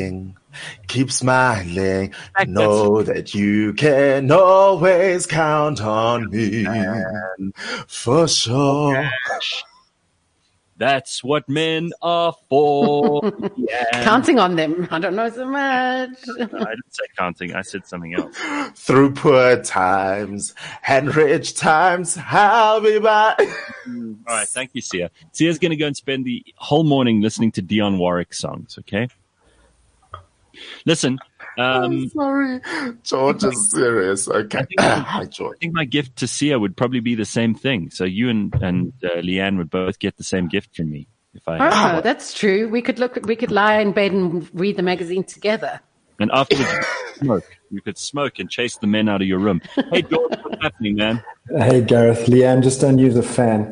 Keep smiling. Know that you can always count on me. For sure. That's what men are for. Yeah. Counting on them. I don't know so much. No, I didn't say counting. I said something else. Through poor times and rich times, I'll be by. All right. Thank you, Sia. Sia's going to go and spend the whole morning listening to Dionne Warwick songs, okay? Listen. Um, I'm sorry. George is serious. Okay. Hi, George. I think my gift to Sia would probably be the same thing. So you and, and uh, Leanne would both get the same gift from me. If I Oh, oh, that's true. We could look. We could lie in bed and read the magazine together. And afterwards, you could smoke. You could smoke and chase the men out of your room. Hey, George, what's happening, man? Hey, Gareth. Leanne, just don't use a fan.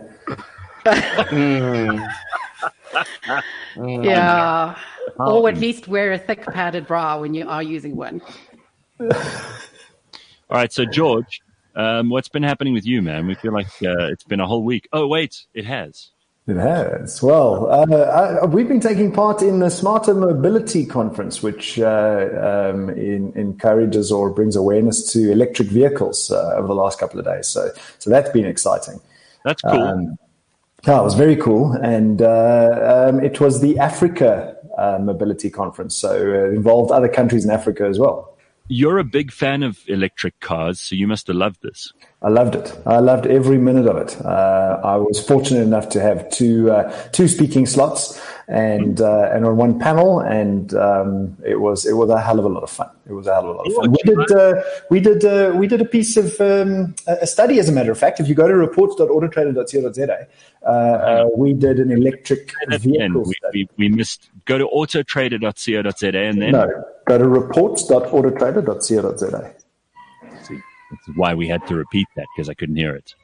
mm. Yeah. Or at least wear a thick padded bra when you are using one. All right, so George, um, what's been happening with you, man? We feel like uh, it's been a whole week. Oh, wait, it has. It has. Well, uh, I, we've been taking part in the Smarter Mobility Conference, which uh, um, in, encourages or brings awareness to electric vehicles uh, over the last couple of days. So, so that's been exciting. That's cool. Um, yeah, it was very cool, and uh, um, it was the Africa uh, Mobility Conference, so it involved other countries in Africa as well. You're a big fan of electric cars, so you must have loved this. I loved it. I loved every minute of it. Uh, I was fortunate enough to have two uh, two speaking slots and uh, and on one panel, and um, it was it was a hell of a lot of fun. It was a hell of a lot of fun. We did uh, we did uh, we did a piece of um, a study, as a matter of fact. If you go to reports dot autotrader dot co dot za, uh, uh, we did an electric vehicle we, study. We, we missed. Go to autotrader dot co dot za and then no, go to reports dot autotrader dot co dot za. See, that's why we had to repeat that, because I couldn't hear it.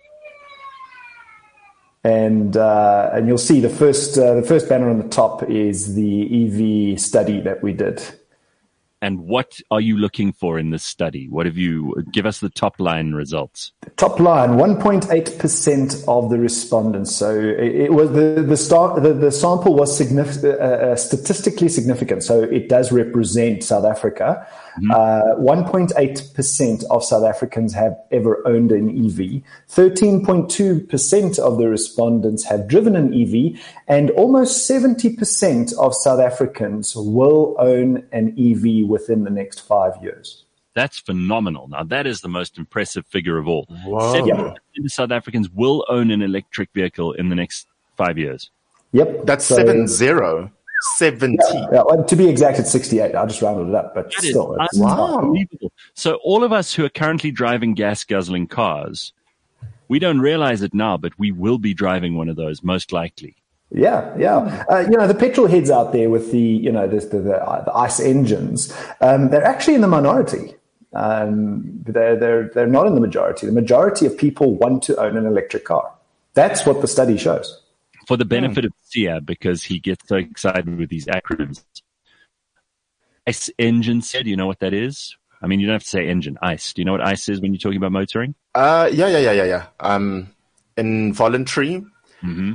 And uh, and you'll see the first uh, the first banner on the top is the E V study that we did. And what are you looking for in this study? What have you, give us the top line results. The top line, one point eight percent of the respondents. So it, it was the the, start, the the sample was significant, uh, statistically significant. So it does represent South Africa. Mm-hmm. Uh, one point eight percent of South Africans have ever owned an E V. thirteen point two percent of the respondents have driven an E V, and almost seventy percent of South Africans will own an E V within the next five years. That's phenomenal. Now, that is the most impressive figure of all. Wow. seventy percent of South Africans will own an electric vehicle in the next five years. Yep. That's so, seven zero. seventy. Yeah, yeah, well, to be exact, it's sixty-eight. I just rounded it up, but That still. is It's unbelievable. So all of us who are currently driving gas-guzzling cars, we don't realize it now, but we will be driving one of those most likely. Yeah, yeah. Uh, you know, the petrol heads out there with the, you know, the, the, the, the ICE engines, um, they're actually in the minority. Um, they're, they're, they're not in the majority. The majority of people want to own an electric car. That's what the study shows. For the benefit mm. of Sia, because he gets so excited with these acronyms. ICE engine, Sia, do you know what that is? I mean, you don't have to say engine, ICE. Do you know what ICE is when you're talking about motoring? Uh, yeah, yeah, yeah, yeah, yeah. Um, involuntary mm-hmm.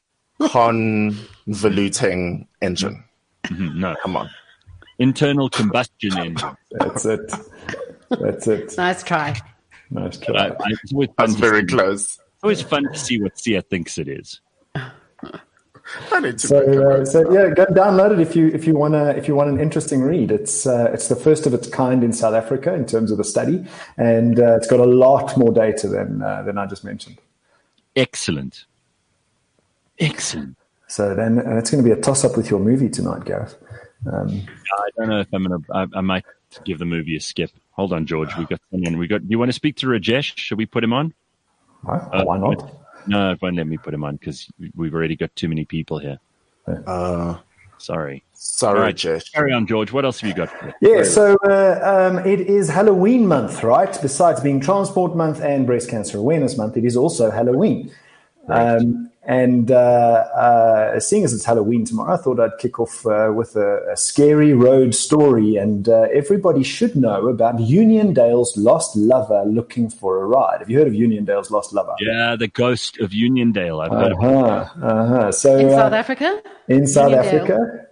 convoluting engine. Mm-hmm. No, come on. Internal combustion engine. That's it. That's it. Nice try. Nice try. I, I, it's always That's very see, close. It's always fun to see what Sia thinks it is. I need to so, uh, so yeah, go download it if you if you want to if you want an interesting read. It's uh, it's the first of its kind in South Africa in terms of the study, and uh, it's got a lot more data than uh, than I just mentioned. Excellent, excellent. So then uh, it's going to be a toss up with your movie tonight, Gareth. Um, I don't know if I'm gonna. I, I might give the movie a skip. Hold on, George. We got someone. We got. Do you want to speak to Rajesh? Should we put him on? Uh, why not? No, it won't let me put him on because we've already got too many people here. Uh, sorry. Sorry, right, Rajesh. Carry on, George. What else have you got? Yeah, so uh, um, it is Halloween month, right? Besides being Transport Month and Breast Cancer Awareness Month, it is also Halloween. Right. Um, and uh, uh, seeing as it's Halloween tomorrow, I thought I'd kick off uh, with a, a scary road story. And uh, everybody should know about Uniondale's lost lover looking for a ride. Have you heard of Uniondale's lost lover? Yeah, the ghost of Uniondale. I've heard uh-huh, of it. Uh-huh. So, in uh, South Africa? In South Uniondale. Africa.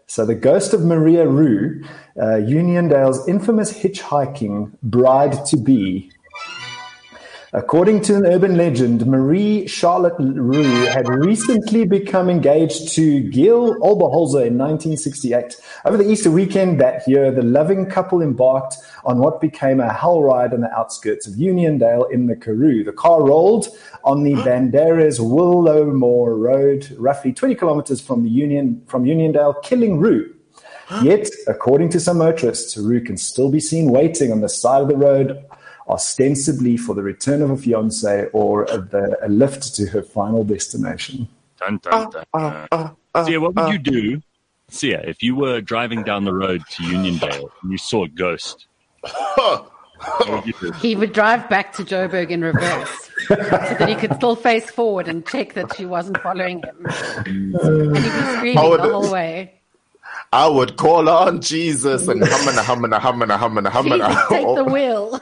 So the ghost of Maria Rue, uh, Uniondale's infamous hitchhiking bride-to-be. According to an urban legend, Marie Charlotte Rue had recently become engaged to Gil Oberholzer in nineteen sixty-eight. Over the Easter weekend that year, the loving couple embarked on what became a hell ride on the outskirts of Uniondale in the Karoo. The car rolled on the Banderas Willowmore Road, roughly twenty kilometers from the Union from Uniondale, killing Rue. Yet, according to some motorists, Rue can still be seen waiting on the side of the road, ostensibly for the return of a fiancé or a, the, a lift to her final destination. Dun, dun, dun. Uh, uh, uh, Sia, what would you do, Sia, if you were driving down the road to Uniondale and you saw a ghost? What would you do? He would drive back to Joburg in reverse so that he could still face forward and check that she wasn't following him. And he'd be screaming would, the whole way. I would call on Jesus and humming, humming, humming, humming, humming. Jesus, take the wheel.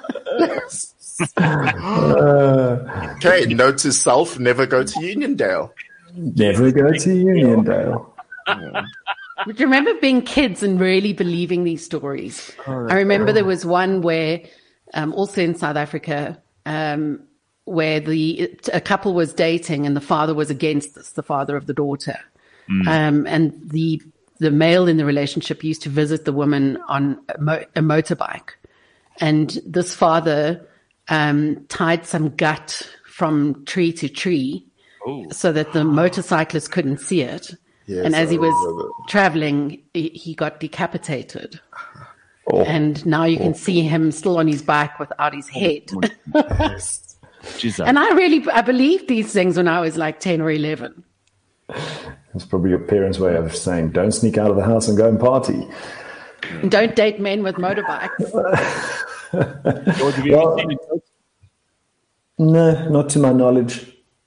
uh, okay, note to self, never go to Uniondale. Never go to Uniondale. Yeah. But remember being kids and really believing these stories? Oh, I remember there was one where, um, also in South Africa, um, where the a couple was dating and the father was against this, the father of the daughter. Mm. Um, and the the male in the relationship used to visit the woman on a, mo- a motorbike. And this father um, tied some gut from tree to tree Ooh. so that the motorcyclist couldn't see it. Yes, and as he was traveling, he, he got decapitated. Oh. And now you can oh. see him still on his bike without his head. Yes. And I really, I believed these things when I was like ten or eleven. That's probably your parents' way of saying, don't sneak out of the house and go and party. And don't date men with motorbikes. George, have you well, ever seen a ghost? No, not to my knowledge.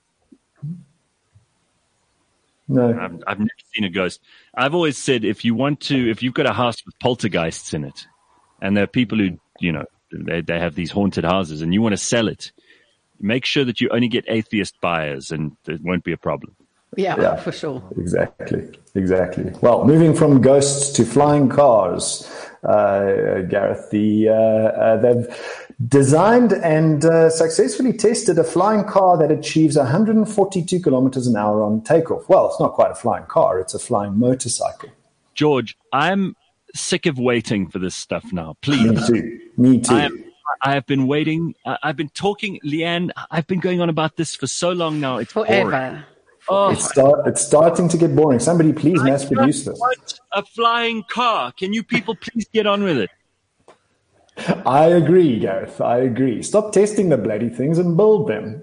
No. I've, I've never seen a ghost. I've always said if you want to, if you've got a house with poltergeists in it, and there are people who, you know, they, they have these haunted houses, and you want to sell it, make sure that you only get atheist buyers, and it won't be a problem. Yeah, yeah, for sure. Exactly, exactly. Well, moving from ghosts to flying cars, uh, Gareth, the uh, uh, they've designed and uh, successfully tested a flying car that achieves one hundred forty-two kilometers an hour on takeoff. Well, it's not quite a flying car; it's a flying motorcycle. George, I'm sick of waiting for this stuff now. Please, me too. Me too. I, am, I have been waiting. I, I've been talking, Leanne. I've been going on about this for so long now. It's forever. Boring. Oh, it's, start, it's starting to get boring. Somebody please mass produce this. Want a flying car. Can you people please get on with it? I agree, Gareth. I agree. Stop testing the bloody things and build them.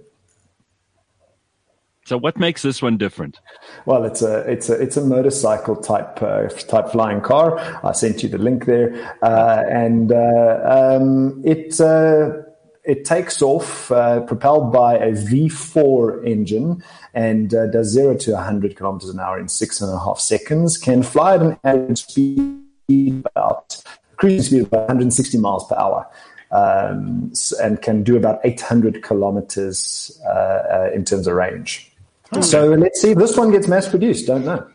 So what makes this one different? Well, it's a it's a it's a motorcycle type uh, type flying car. I sent you the link there, uh, and uh, um, it uh, it takes off uh, propelled by a V four engine. And uh, does zero to one hundred kilometers an hour in six and a half seconds. Can fly at an average speed about cruising speed of about one hundred sixty miles per hour, um, and can do about eight hundred kilometers uh, uh, in terms of range. Hmm. So let's see if this one gets mass produced. Don't know.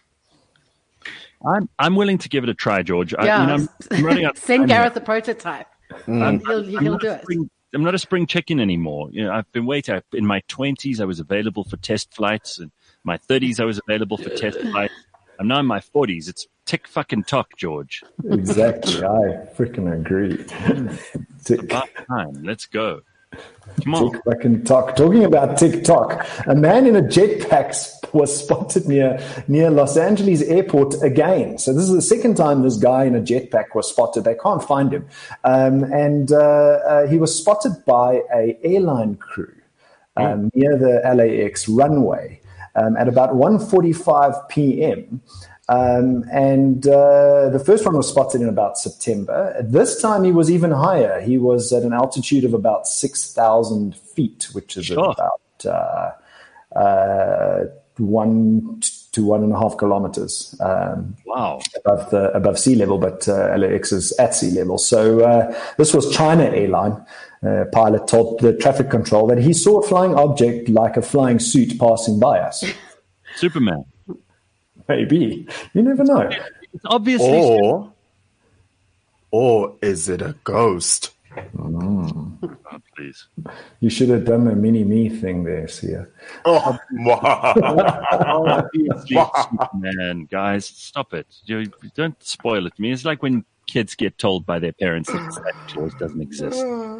I'm I'm willing to give it a try, George. I, yeah, you know, I'm, I'm running out send Gareth a prototype. Mm. He'll, he'll do it. Spring, I'm not a spring chicken anymore. You know, I've been waiting. In my twenties, I was available for test flights. In my thirties, I was available for test flights. I'm now in my forties. It's tick fucking tock, George. Exactly. I freaking agree. Tick. About time. Let's go. Come on. Tick fucking tock. Talking about TikTok, a man in a jetpack was spotted near near Los Angeles airport again. So this is the second time this guy in a jetpack was spotted. They can't find him, um, and uh, uh, he was spotted by a airline crew um, mm. near the L A X runway um, at about one forty-five p.m. Um, and uh, the first one was spotted in about September. This time he was even higher. He was at an altitude of about six thousand feet, which is sure. about uh, uh, one to one and a half kilometers. Um, wow. Above, the, above sea level, but uh, L A X is at sea level. So uh, this was China Airline. Uh, pilot told the traffic control that he saw a flying object like a flying suit passing by us. Superman. Maybe. You never know. It's obviously. Or, or is it a ghost? Mm. Oh, please. You should have done the mini-me thing there, Sia. Oh, Obviously, it's Superman, guys, stop it. You, don't spoil it to me. It's like when kids get told by their parents that Santa Claus doesn't exist.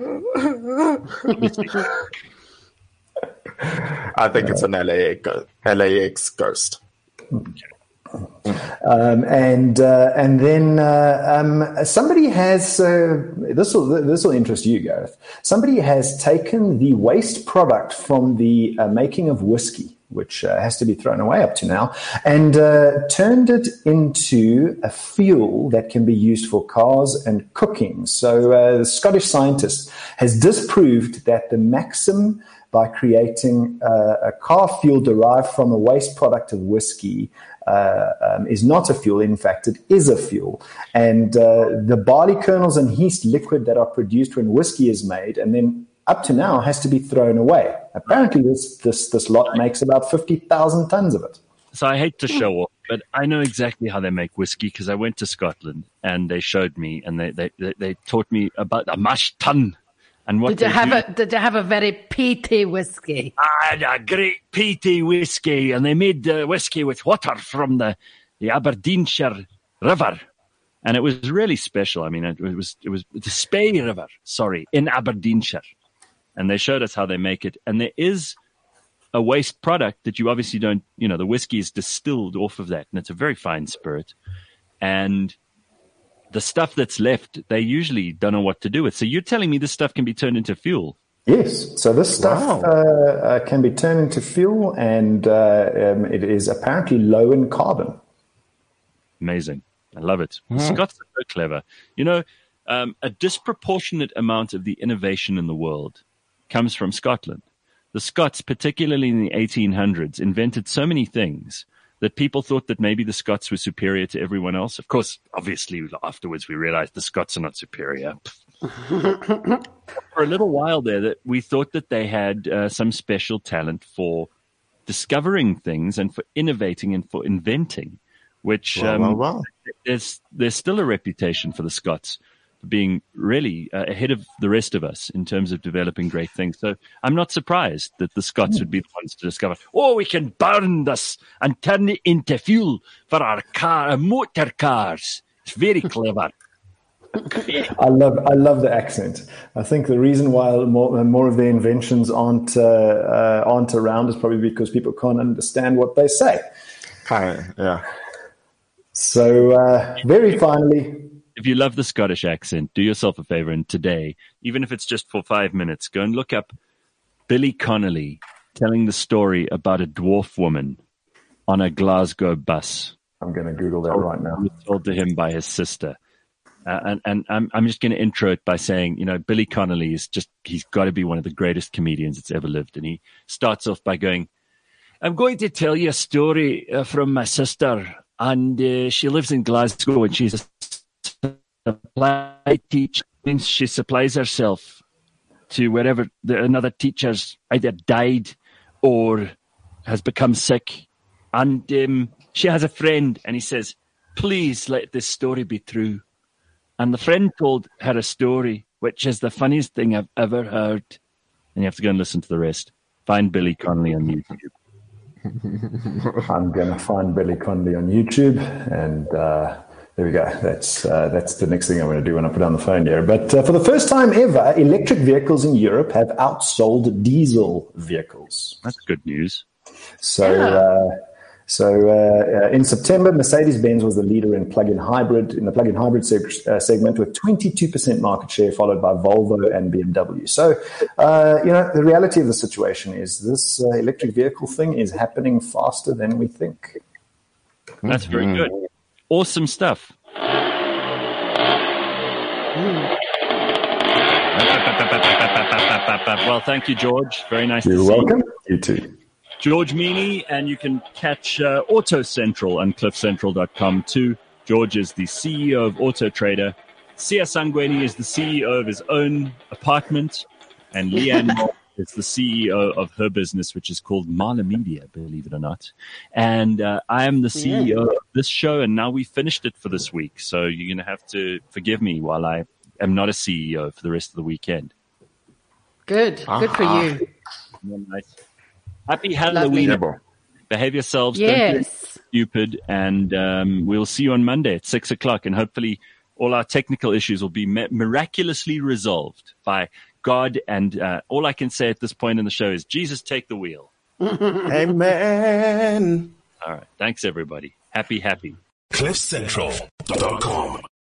I think it's an L A, L A X ghost. Um, and uh, and then uh, um, somebody has uh, this will this will interest you, Gareth. Somebody has taken the waste product from the uh, making of whiskey, which uh, has to be thrown away up to now, and uh, turned it into a fuel that can be used for cars and cooking. So uh, the Scottish scientist has disproved that the Maxim, by creating uh, a car fuel derived from a waste product of whiskey, uh, um, is not a fuel. In fact, it is a fuel. And uh, the barley kernels and yeast liquid that are produced when whiskey is made, and then up to now, has to be thrown away. Apparently, this this this lot makes about fifty thousand tons of it. So I hate to show off, but I know exactly how they make whiskey because I went to Scotland and they showed me and they they, they, they taught me about a mash tun. And what did you have do. a did you have a very peaty whiskey? I had a great peaty whiskey, and they made the whiskey with water from the, the Aberdeenshire River, and it was really special. I mean, it was it was the Spey River, sorry, in Aberdeenshire, and they showed us how they make it. And there is a waste product that you obviously don't, you know, the whiskey is distilled off of that, and it's a very fine spirit, and the stuff that's left, they usually don't know what to do with. So you're telling me this stuff can be turned into fuel? Yes. So this stuff Wow. uh, uh, can be turned into fuel, and uh, um, it is apparently low in carbon. Amazing. I love it. The Scots are so clever. You know, um, a disproportionate amount of the innovation in the world comes from Scotland. The Scots, particularly in the eighteen hundreds, invented so many things that people thought that maybe the Scots were superior to everyone else. Of course, obviously, afterwards we realized the Scots are not superior. For a little while there, that we thought that they had uh, some special talent for discovering things and for innovating and for inventing, which Wow, um, wow, wow. there's there's still a reputation for the Scots for being really uh, ahead of the rest of us in terms of developing great things. So I'm not surprised that the Scots would be the ones to discover, oh, we can burn this and turn it into fuel for our car, our motor cars. It's very clever. I love I love the accent. I think the reason why more more of the inventions aren't uh, uh, aren't around is probably because people can't understand what they say. Kind of, yeah. So uh, very finally. If you love the Scottish accent, do yourself a favor and today, even if it's just for five minutes, go and look up Billy Connolly telling the story about a dwarf woman on a Glasgow bus. I'm going to Google that right now. It was told to him by his sister. Uh, and and I'm, I'm just going to intro it by saying, you know, Billy Connolly is just, he's got to be one of the greatest comedians that's ever lived. And he starts off by going, I'm going to tell you a story uh, from my sister. And uh, she lives in Glasgow and she's a supply teacher, means she supplies herself to wherever the, another teacher's either died or has become sick. And um, she has a friend, and he says, please let this story be true. And the friend told her a story, which is the funniest thing I've ever heard. And you have to go and listen to the rest. Find Billy Connolly on YouTube. I'm going to find Billy Connolly on YouTube, and uh, there we go. That's uh, that's the next thing I'm going to do when I put on the phone here. But uh, for the first time ever, electric vehicles in Europe have outsold diesel vehicles. That's good news. So, Yeah. uh, so uh, uh, in September, Mercedes-Benz was the leader in plug-in hybrid in the plug-in hybrid seg- uh, segment with twenty-two percent market share, followed by Volvo and B M W. So, uh, you know, the reality of the situation is this uh, electric vehicle thing is happening faster than we think. That's very good. Awesome stuff. Well, thank you, George. Very nice You're to see welcome. you. You too. George Meany, and you can catch uh, Auto Central on cliff central dot com too. George is the C E O of Auto Trader. Sia Sangweni is the C E O of his own apartment, and Leanne Moore is the C E O of her business, which is called Marla Media, believe it or not. And uh, I am the C E O of this show, and now we finished it for this week. So you're going to have to forgive me while I am not a C E O for the rest of the weekend. Good. Ah. Good for you. Nice. Happy Halloween. Lovely. Behave yourselves. Yes. Don't be stupid. And um, we'll see you on Monday at six o'clock. And hopefully all our technical issues will be mi- miraculously resolved by God. And uh, all I can say at this point in the show is, Jesus, take the wheel. Amen. All right. Thanks, everybody. Happy, happy. cliff central dot com